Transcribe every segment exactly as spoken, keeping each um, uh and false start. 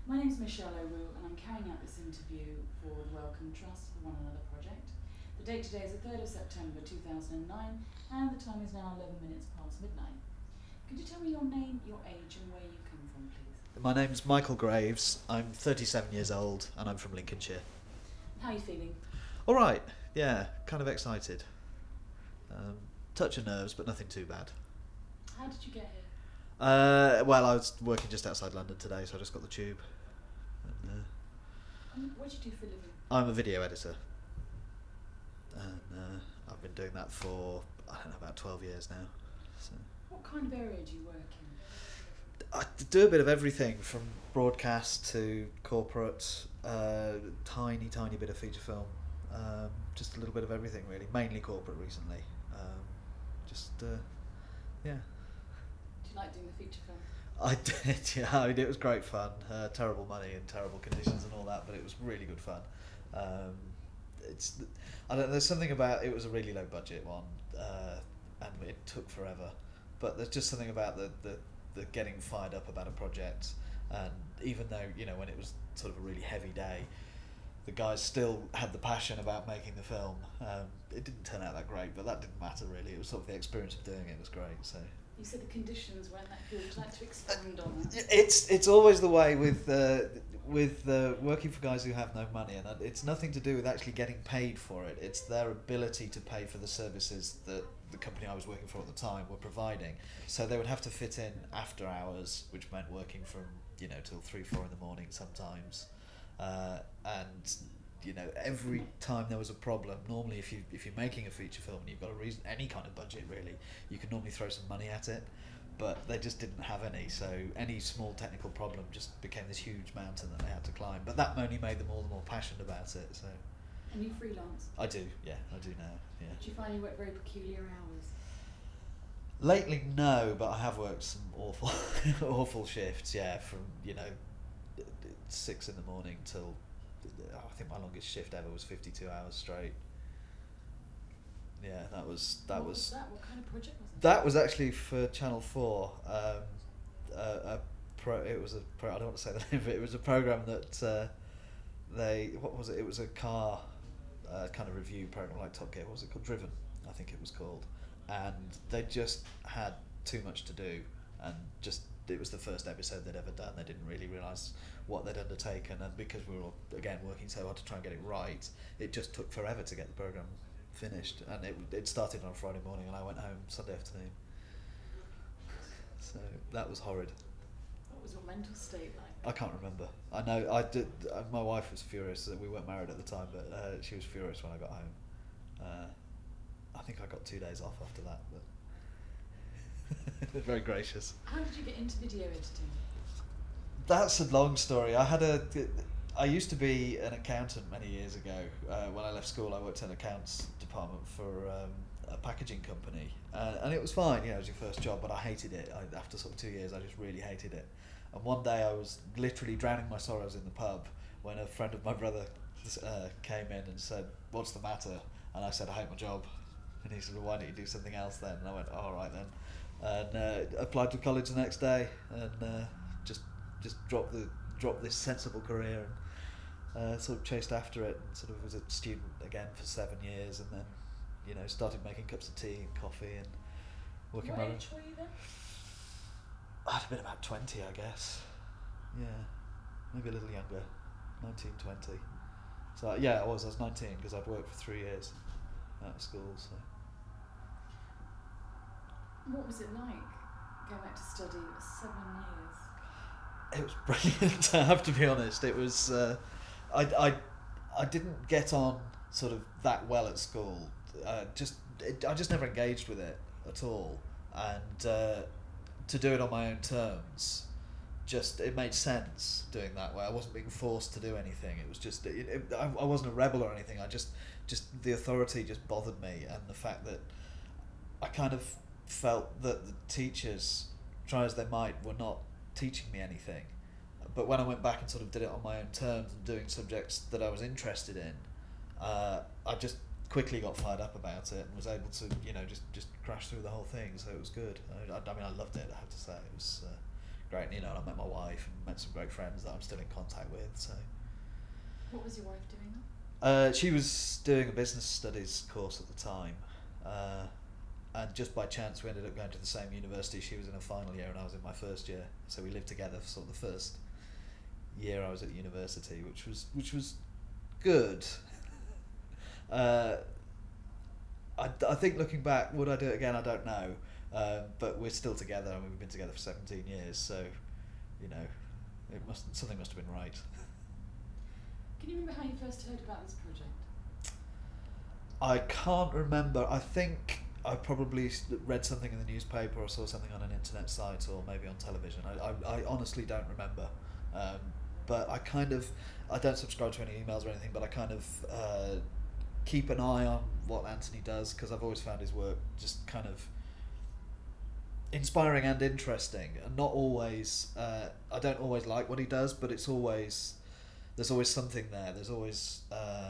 My name's Michelle O'Rue and I'm carrying out this interview for the Wellcome Trust for One Another project. The date today is the third of September two thousand nine and the time is now eleven minutes past midnight. Could you tell me your name, your age and where you come from, please? My name's Michael Graves, I'm thirty-seven years old and I'm from Lincolnshire. And how are you feeling? Alright, yeah, kind of excited. Um, touch of nerves, but nothing too bad. How did you get here? Uh, well, I was working just outside London today, so I just got the tube. And, uh, And what do you do for a living? I'm a video editor. And uh, I've been doing that for, I don't know, about twelve years now. So. What kind of area do you work in? I do a bit of everything from broadcast to corporate, uh, tiny, tiny bit of feature film. Um, just a little bit of everything, really. Mainly corporate recently. Um, just, uh, yeah. Do you like doing the feature film? I did, yeah. I mean, it was great fun. Uh, terrible money and terrible conditions and all that, but it was really good fun. Um, it's, I don't know, there's something about, it was a really low budget one, uh, and it took forever. But there's just something about the, the, the getting fired up about a project, and even though, you know, when it was sort of a really heavy day, the guys still had the passion about making the film. Um, it didn't turn out that great, but that didn't matter really. It was sort of the experience of doing it was great. So. You said the conditions weren't that good. Would you like to expand on that? It's it's always the way with uh, with uh, working for guys who have no money, and it's nothing to do with actually getting paid for it. It's their ability to pay for the services that the company I was working for at the time were providing. So they would have to fit in after hours, which meant working from you know till three four in the morning sometimes, uh, and you know every time there was a problem. Normally, if you if you're making a feature film and you've got a reason, any kind of budget really, you can normally throw some money at it. But they just didn't have any, so any small technical problem just became this huge mountain that they had to climb. But that only made them all the more passionate about it. So. And you freelance? I do, yeah, I do now, yeah. Do you find you work very peculiar hours? Lately, no, but I have worked some awful, awful shifts. Yeah, from you know, six in the morning till I think my longest shift ever was fifty-two hours straight. Yeah, that was that what was. was that? What kind of project was it? That was actually for Channel Four. Um, a, a pro. It was a pro. I don't want to say the name, but it was a program that uh, they. What was it? It was a car uh, kind of review program like Top Gear. What was it called? Driven, I think it was called. And they just had too much to do, and just it was the first episode they'd ever done. They didn't really realise what they'd undertaken, and because we were all, again working so hard to try and get it right, it just took forever to get the program finished, and it it started on Friday morning and I went home Sunday afternoon. So that was horrid. What was your mental state like? I can't remember. I know I did. Uh, my wife was furious that we weren't married at the time, but uh, she was furious when I got home. Uh, I think I got two days off after that, but very gracious. How did you get into video editing? That's a long story. I had a. I used to be an accountant many years ago. Uh, when I left school, I worked in an accounts department for um, a packaging company, uh, and it was fine. You know, it was your first job, but I hated it. I, after sort of two years, I just really hated it. And one day, I was literally drowning my sorrows in the pub when a friend of my brother uh, came in and said, "What's the matter?" And I said, "I hate my job." And he said, "Well, why don't you do something else then?" And I went, oh, "All right then," and uh, applied to college the next day, and uh, just just dropped the dropped this sensible career. And, Uh, sort of chased after it and sort of was a student again for seven years and then, you know, started making cups of tea and coffee and working. What my age were you then? I'd have been about twenty, I guess. Yeah, maybe a little younger, nineteen, twenty. So yeah, I was. I was nineteen because I'd worked for three years out of school. So. What was it like going back to study for seven years? It was brilliant. I have to be honest. It was. Uh, I, I, I didn't get on sort of that well at school. Uh, just it, I just never engaged with it at all, and uh, to do it on my own terms, just it made sense doing that way. I wasn't being forced to do anything. It was just it, it, I, I wasn't a rebel or anything. I just just the authority just bothered me, and the fact that I kind of felt that the teachers, try as they might, were not teaching me anything. But when I went back and sort of did it on my own terms and doing subjects that I was interested in, uh, I just quickly got fired up about it and was able to, you know, just, just crash through the whole thing. So it was good. I, I, I mean, I loved it. I have to say, it was uh, great. And, you know, and I met my wife and met some great friends that I'm still in contact with. So. What was your wife doing then? Uh, she was doing a business studies course at the time, uh, and just by chance we ended up going to the same university. She was in her final year and I was in my first year, so we lived together for sort of the first year I was at university, which was which was good. uh, I, I think looking back, would I do it again? I don't know, um, but we're still together. I mean, we've been together for seventeen years, so you know, it must something must have been right. Can you remember how you first heard about this project? I can't remember. I think I probably s- read something in the newspaper or saw something on an internet site or maybe on television. I, I, I honestly don't remember. Um, but I kind of, I don't subscribe to any emails or anything, but I kind of uh, keep an eye on what Anthony does because I've always found his work just kind of inspiring and interesting, and not always, uh, I don't always like what he does, but it's always, there's always something there. There's always, uh,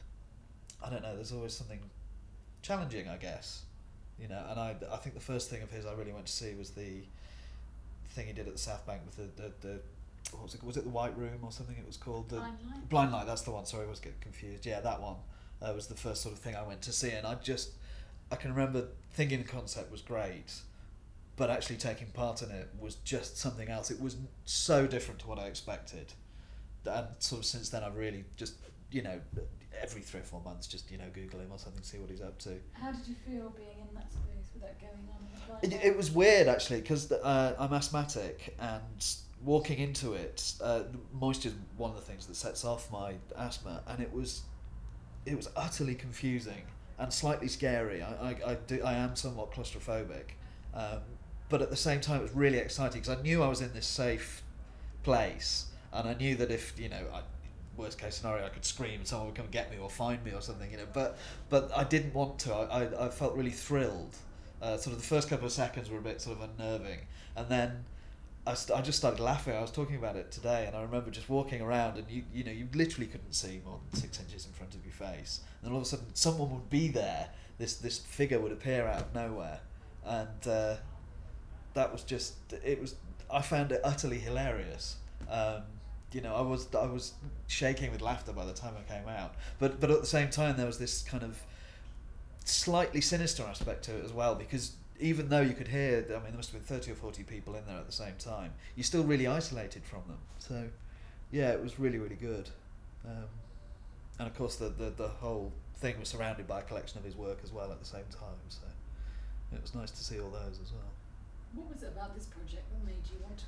I don't know, there's always something challenging, I guess. You know, and I, I think the first thing of his I really went to see was the thing he did at the South Bank with the, the, the what was it, was it the White Room or something it was called? The Blind Light? Blind Light, that's the one, sorry, I was getting confused. Yeah, that one uh, was the first sort of thing I went to see, and I just, I can remember thinking the concept was great, but actually taking part in it was just something else. It was so different to what I expected. And sort of since then I've really just, you know, every three or four months just, you know, Google him or something, see what he's up to. How did you feel being in that space with that going on in the blind It, light? it was weird actually because uh, I'm asthmatic, and walking into it, uh, moisture is one of the things that sets off my asthma, and it was it was utterly confusing and slightly scary. I, I, I, do, I am somewhat claustrophobic, um, but at the same time it was really exciting because I knew I was in this safe place, and I knew that if, you know, I, worst case scenario, I could scream and someone would come and get me or find me or something, you know, but but I didn't want to. I, I, I felt really thrilled. Uh, sort of the first couple of seconds were a bit sort of unnerving, and then I, st- I just started laughing. I was talking about it today, and I remember just walking around, and you you know, you literally couldn't see more than six inches in front of your face, and all of a sudden someone would be there, this this figure would appear out of nowhere, and uh, that was just, it was, I found it utterly hilarious. Um, you know, I was I was shaking with laughter by the time I came out, but but at the same time there was this kind of slightly sinister aspect to it as well, because even though you could hear, I mean, there must have been thirty or forty people in there at the same time, you're still really isolated from them. So yeah, it was really, really good. Um, and of course the, the, the whole thing was surrounded by a collection of his work as well at the same time, so it was nice to see all those as well. What was it about this project that made you want to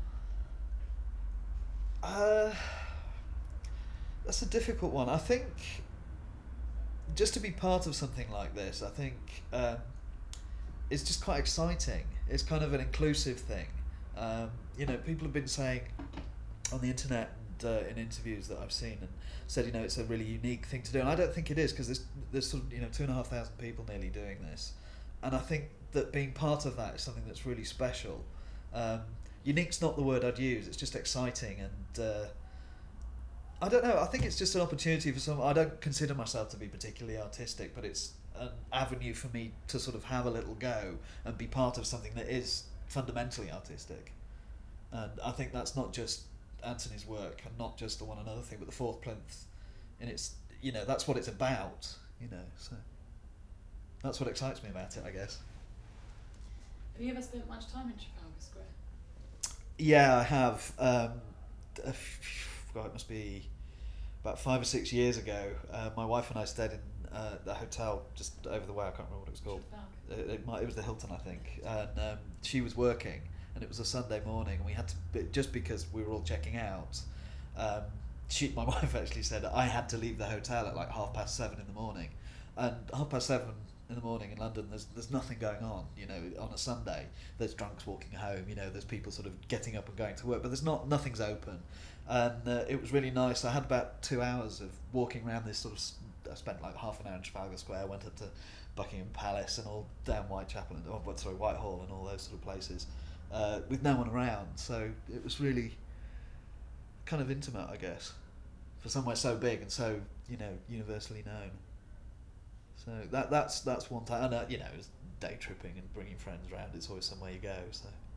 apply? Uh, that's a difficult one. I think just to be part of something like this, I think um, it's just quite exciting. It's kind of an inclusive thing. Um, you know, people have been saying on the internet and uh, in interviews that I've seen and said, you know, it's a really unique thing to do. And I don't think it is, because there's, there's sort of, you know, two and a half thousand people nearly doing this. And I think that being part of that is something that's really special. Um, unique's not the word I'd use, it's just exciting, and uh, I don't know, I think it's just an opportunity for some. I don't consider myself to be particularly artistic, but it's an avenue for me to sort of have a little go and be part of something that is fundamentally artistic. And I think that's not just Anthony's work and not just the One Another thing, but the Fourth Plinth, and it's, you know, that's what it's about, you know, so that's what excites me about it, I guess. Have you ever spent much time in Trafalgar Square? Yeah, I have. Um, a f- God, it must be about five or six years ago. Uh, my wife and I stayed in uh, the hotel just over the way. I can't remember what it was called. Trafalgar. It, it, might, it was the Hilton, I think. And um, she was working, and it was a Sunday morning, and we had to be, just because we were all checking out. Um, she, my wife actually said I had to leave the hotel at like half past seven in the morning, and half past seven in the morning in London, there's there's nothing going on. You know, on a Sunday, there's drunks walking home. You know, there's people sort of getting up and going to work, but there's not nothing's open. And uh, it was really nice. I had about two hours of walking around this sort of. I spent like half an hour in Trafalgar Square. Went up to Buckingham Palace and all down Whitechapel and oh, sorry Whitehall and all those sort of places, uh, with no one around. So it was really kind of intimate, I guess, for somewhere so big and so, you know, universally known. So that that's that's one time, and uh, you know, it was day tripping and bringing friends around. It's always somewhere you go. So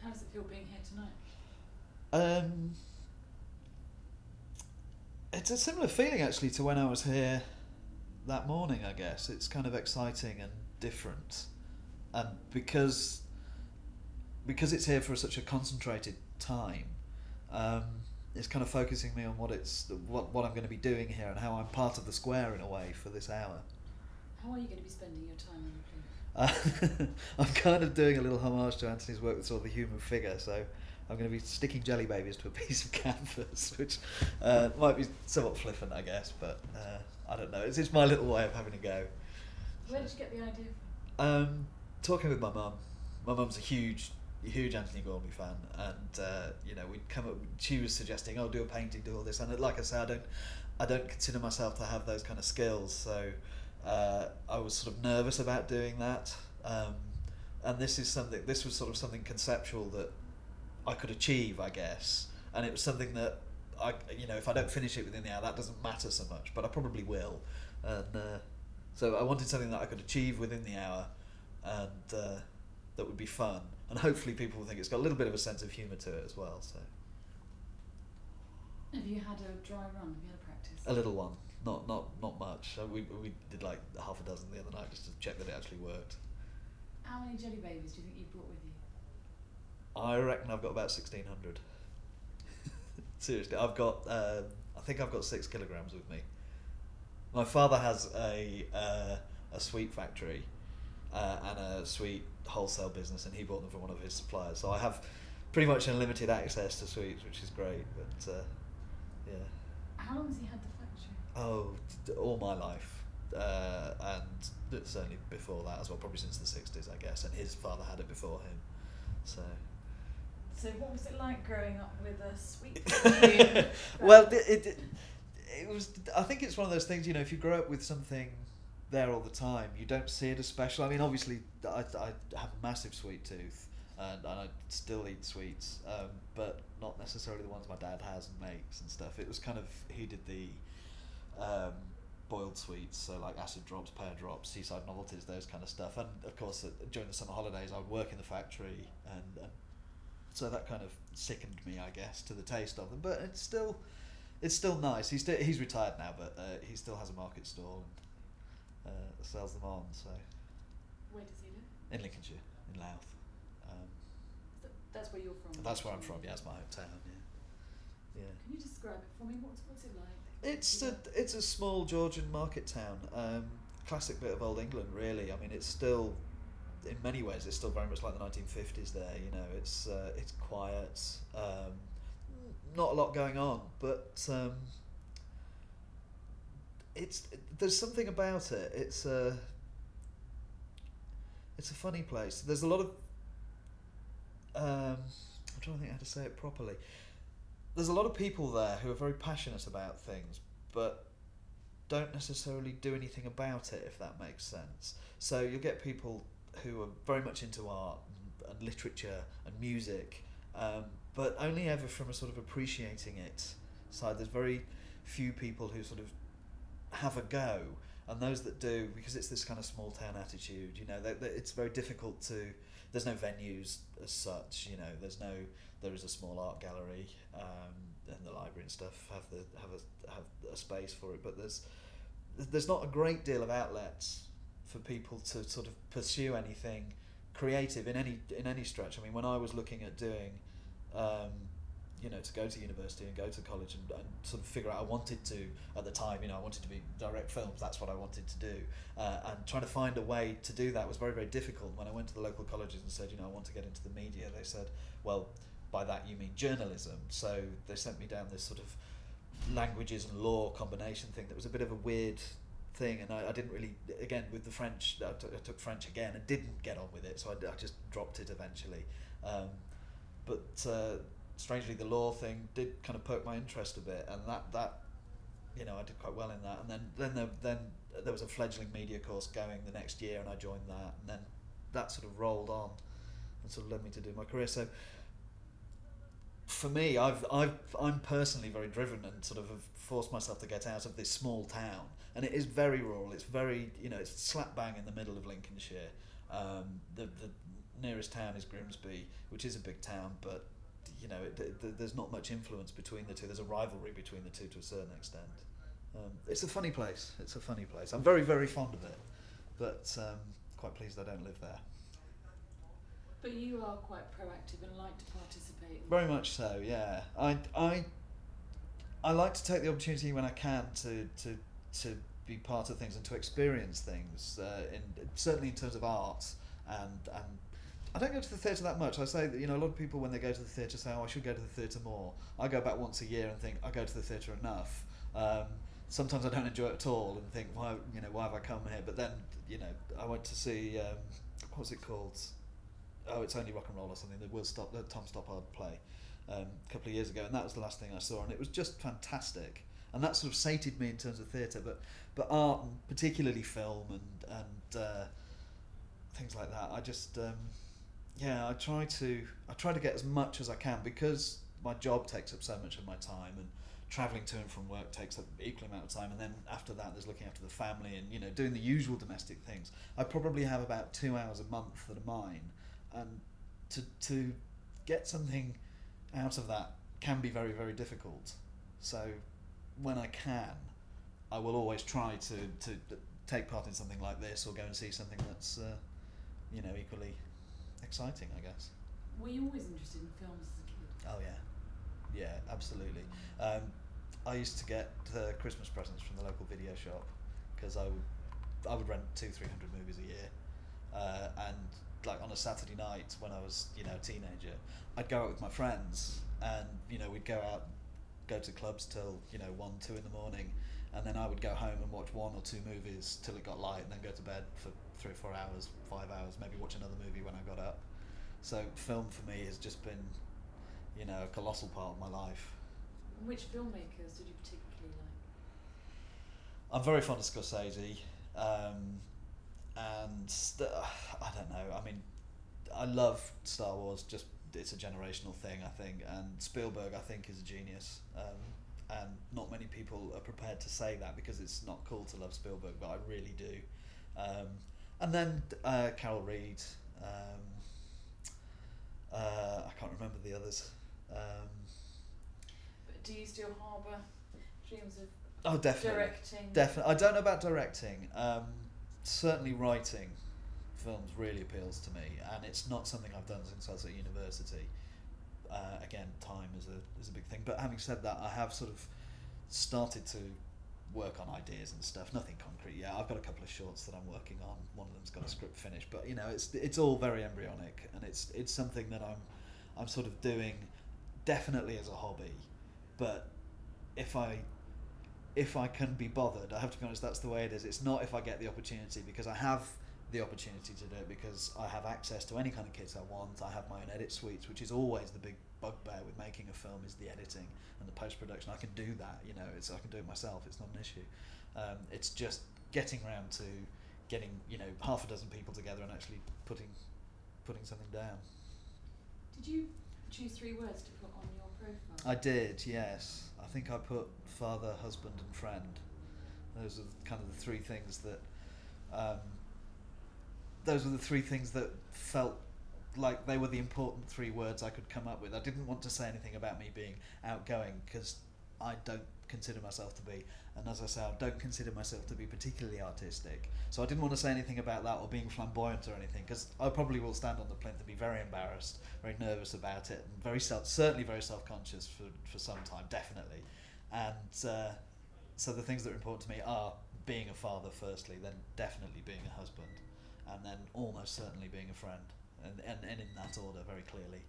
How does it feel being here tonight? Um, it's a similar feeling actually to when I was here that morning, I guess. It's kind of exciting and different. And because because it's here for such a concentrated time, um, it's kind of focusing me on what it's what, what I'm going to be doing here and how I'm part of the square in a way for this hour. How are you going to be spending your time on the Plinth? Uh, I'm kind of doing a little homage to Anthony's work with sort of the human figure, so I'm going to be sticking jelly babies to a piece of canvas, which uh, might be somewhat flippant, I guess, but uh, I don't know. It's, it's my little way of having a go. Where did you get the idea from? Um, talking with my mum. My mum's a huge, huge Anthony Gormley fan, and uh, you know, we'd come up. She was suggesting, "Oh, do a painting, do all this," and like I say, I don't, I don't consider myself to have those kind of skills, so uh, I was sort of nervous about doing that. Um, and this is something. This was sort of something conceptual that I could achieve, I guess, and it was something that I, you know, if I don't finish it within the hour, that doesn't matter so much, but I probably will, and uh, so I wanted something that I could achieve within the hour, and uh, that would be fun, and hopefully people will think it's got a little bit of a sense of humour to it as well. So Have you had a dry run? Have you had a practice? a little one, not not not much. Uh, We we did like half a dozen the other night just to check that it actually worked. How many jelly babies do you think you brought with you? I reckon I've got about sixteen hundred. Seriously, I've got. Um, I think I've got six kilograms with me. My father has a uh, a sweet factory uh, and a sweet wholesale business, and he bought them from one of his suppliers. So I have pretty much unlimited access to sweets, which is great. But uh, yeah. How long has he had the factory? Oh, d- all my life, uh, and certainly before that as well. Probably since the sixties, I guess. And his father had it before him, so. So what was it like growing up with a sweet factory? Well, it, it it was. I think it's one of those things. You know, if you grow up with something there all the time, you don't see it as special. I mean, obviously, I, I have a massive sweet tooth, and, and I still eat sweets, um, but not necessarily the ones my dad has and makes and stuff. It was kind of he did the um, boiled sweets, so like acid drops, pear drops, seaside novelties, those kind of stuff. And of course, uh, during the summer holidays, I would work in the factory, and, and so that kind of sickened me, I guess, to the taste of them. But it's still, it's still nice. He's still, he's retired now, but uh, he still has a market stall and uh, sells them on. So Where does he live? in Lincolnshire, in Louth. Um, Th- That's where you're from. that's where I'm from. Yeah, it's my hometown. Yeah, yeah. Can you describe it for me? What's what's it like? It's a it's a small Georgian market town. Um, classic bit of old England, really. I mean, it's still, in many ways, it's still very much like the nineteen fifties there. You know, it's uh, it's quiet, um, not a lot going on, but um, it's there's something about it. It's a it's a funny place. There's a lot of um, I'm trying to think how to say it properly. There's a lot of people there who are very passionate about things, but don't necessarily do anything about it, if that makes sense. So you'll get people who are very much into art and, and literature and music, um, but only ever from a sort of appreciating it side. There's very few people who sort of have a go, and those that do, because it's this kind of small town attitude, you know, they, they, it's very difficult to, there's no venues as such, you know, there's no, there is a small art gallery, um, and the library and stuff have the have a have a space for it, but there's there's not a great deal of outlets for people to sort of pursue anything creative in any in any stretch. I mean, when I was looking at doing, um, you know, to go to university and go to college and, and sort of figure out, I wanted to at the time, you know, I wanted to be direct films. That's what I wanted to do, uh, and trying to find a way to do that was very very difficult. When I went to the local colleges and said, you know, I want to get into the media, they said, well, by that you mean journalism. So they sent me down this sort of languages and law combination thing that was a bit of a weird thing, and I, I didn't really, again with the French, I, t- I took French again and didn't get on with it, so I, I just dropped it eventually. Um, but uh, strangely, the law thing did kind of poke my interest a bit, and that, that you know, I did quite well in that. And then then there, then there was a fledgling media course going the next year, and I joined that, and then that sort of rolled on and sort of led me to do my career. So for me, I've I've I'm personally very driven and sort of have forced myself to get out of this small town, and it is very rural. It's very, you know, it's slap bang in the middle of Lincolnshire. Um, the the nearest town is Grimsby, which is a big town, but you know, it, it, there's not much influence between the two. There's a rivalry between the two to a certain extent. Um, it's a funny place. It's a funny place. I'm very, very fond of it, but um, quite pleased I don't live there. But you are quite proactive and like to participate. Very much so, yeah. I, I, I like to take the opportunity when I can to to, to be part of things and to experience things. Uh, in certainly in terms of art, and and I don't go to the theatre that much. I say that, you know, a lot of people when they go to the theatre say, "Oh, I should go to the theatre more." I go back once a year and think I go to the theatre enough. Um, sometimes I don't enjoy it at all and think, why, you know, why have I come here? But then, you know, I went to see um, what was it called? Oh, It's Only Rock and Roll or something. The Will Stop, the Tom Stoppard play um, a couple of years ago, and that was the last thing I saw, and it was just fantastic. And that sort of sated me in terms of theatre, but but art, and particularly film and and uh, things like that. I just um, yeah, I try to I try to get as much as I can because my job takes up so much of my time, and travelling to and from work takes up equal amount of time, and then after that there's looking after the family and, you know, doing the usual domestic things. I probably have about two hours a month that are mine, and to to get something out of that can be very, very difficult. So when I can, I will always try to, to take part in something like this or go and see something that's uh, you know, equally exciting, I guess. Were you always interested in films as a kid? Oh yeah, yeah, absolutely. Um, I used to get uh, Christmas presents from the local video shop because I would I would rent two, three hundred movies a year, uh, and like on a Saturday night when I was, you know, a teenager, I'd go out with my friends, and, you know, we'd go out, go to clubs till, you know, one, two in the morning, and then I would go home and watch one or two movies till it got light, and then go to bed for three or four hours, five hours, maybe watch another movie when I got up. So film for me has just been, you know, a colossal part of my life. And which filmmakers did you particularly like? I'm very fond of Scorsese, um, and st- I don't know. I mean, I love Star Wars. Just it's a generational thing, I think. And Spielberg, I think, is a genius. Um, and not many people are prepared to say that because it's not cool to love Spielberg, but I really do. Um, and then uh, Carol Reed. Um, uh, I can't remember the others. Um, but do you still harbour dreams of oh, definitely. directing? Definitely. I don't know about directing. Um, certainly writing films really appeals to me, and it's not something I've done since I was at university. Uh, again, time is a is a big thing. But having said that, I have sort of started to work on ideas and stuff. Nothing concrete yet. I've got a couple of shorts that I'm working on. One of them's got a script finished, but you know, it's it's all very embryonic, and it's it's something that I'm I'm sort of doing definitely as a hobby. But if I if I can be bothered, I have to be honest, that's the way it is. It's not if I get the opportunity, because I have the opportunity to do it because I have access to any kind of kits I want. I have my own edit suites, which is always the big bugbear with making a film, is the editing and the post-production. I can do that, you know, it's I can do it myself, it's not an issue. Um, it's just getting around to getting, you know, half a dozen people together and actually putting putting something down. Did you choose three words to put on your profile? I did, yes. I think I put father, husband and friend. Those are kind of the three things that um, those were the three things that felt like they were the important three words I could come up with. I didn't want to say anything about me being outgoing because I don't consider myself to be, and as I say, I don't consider myself to be particularly artistic. So I didn't want to say anything about that or being flamboyant or anything, because I probably will stand on the plinth and be very embarrassed, very nervous about it, and very self, certainly very self-conscious for, for some time, definitely. And uh, so the things that are important to me are being a father firstly, then definitely being a husband, and then almost certainly being a friend, and, and, and in that order, very clearly.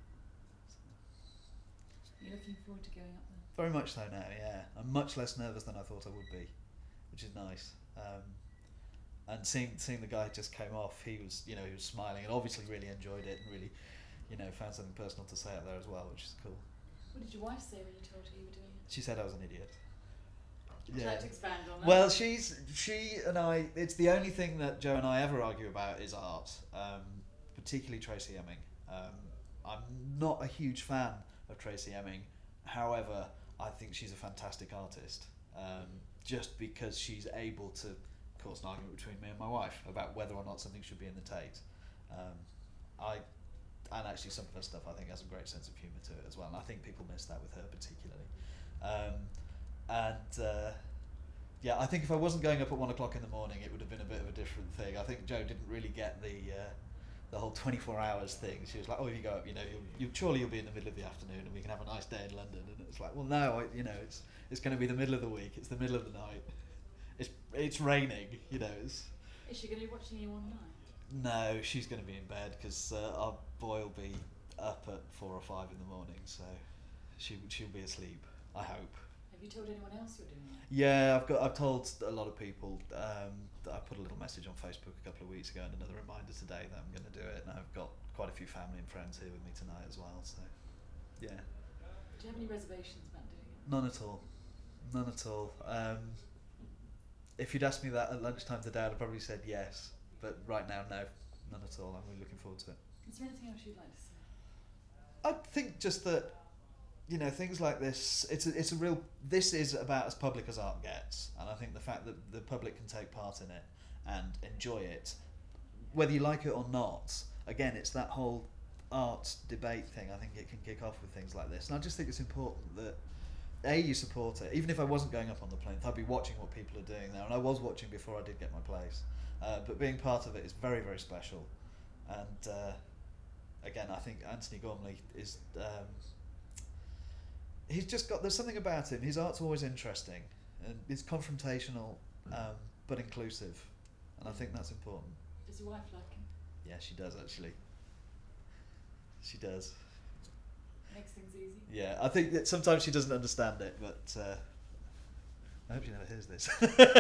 Are you looking forward to going up there? Very much so now, yeah. I'm much less nervous than I thought I would be, which is nice. Um, and seeing seeing the guy who just came off, he was, you know, he was smiling and obviously really enjoyed it and really, you know, found something personal to say up there as well, which is cool. What did your wife say when you told her you were doing it? She said I was an idiot. Would you like to expand on that? Well, she's she and I. It's the only thing that Joe and I ever argue about is art, um, particularly Tracey Emin. Um, I'm not a huge fan of Tracey Emin. However, I think she's a fantastic artist. Um, just because she's able to cause an argument between me and my wife about whether or not something should be in the Tate. Um, I and actually some of her stuff I think has a great sense of humour to it as well, and I think people miss that with her particularly. Um, and uh, yeah, I think if I wasn't going up at one o'clock in the morning, it would have been a bit of a different thing. I think Jo didn't really get the uh, the whole twenty-four hours thing. She was like, "Oh, if you go up, you know, you'll, you surely you'll be in the middle of the afternoon, and we can have a nice day in London." And it's like, well, no, I, you know, it's it's going to be the middle of the week. It's the middle of the night. It's it's raining. You know. It's, Is she going to be watching you all night? no, she's going to be in bed because uh, our boy will be up at four or five in the morning, so she she'll be asleep. I hope. Have you told anyone else you're doing it? Yeah, I've got. I've told a lot of people. Um, that I put a little message on Facebook a couple of weeks ago, and another reminder today that I'm going to do it. And I've got quite a few family and friends here with me tonight as well. So, yeah. Do you have any reservations about doing it? None at all. None at all. Um, if you'd asked me that at lunchtime today, I'd have probably said yes. But right now, no, none at all. I'm really looking forward to it. Is there anything else you'd like to say? I think just that, you know, things like this, it's a, it's a real, this is about as public as art gets, and I think the fact that the public can take part in it and enjoy it, whether you like it or not, again, it's that whole art debate thing. I think it can kick off with things like this, and I just think it's important that A, you support it. Even if I wasn't going up on the plinth, I'd be watching what people are doing there, and I was watching before I did get my place, uh, but being part of it is very, very special. And uh, again, I think Anthony Gormley is um, he's just got, there's something about him. His art's always interesting, and it's confrontational, um, but inclusive, and I think that's important. Does your wife like him? Yeah, she does actually. She does. Makes things easy? Yeah, I think that sometimes she doesn't understand it, but uh, I hope she never hears this.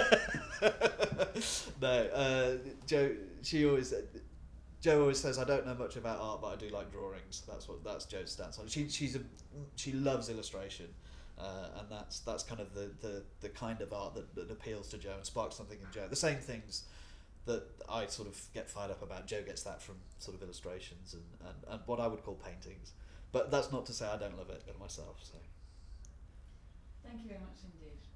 No, uh, Jo, she always, Jo always says, I don't know much about art, but I do like drawings. That's what that's Jo's stance on. She she's a she loves illustration, uh, and that's that's kind of the, the, the kind of art that, that appeals to Jo and sparks something in Jo. The same things that I sort of get fired up about, Jo gets that from sort of illustrations and, and, and what I would call paintings. But that's not to say I don't love it myself. So. Thank you very much indeed.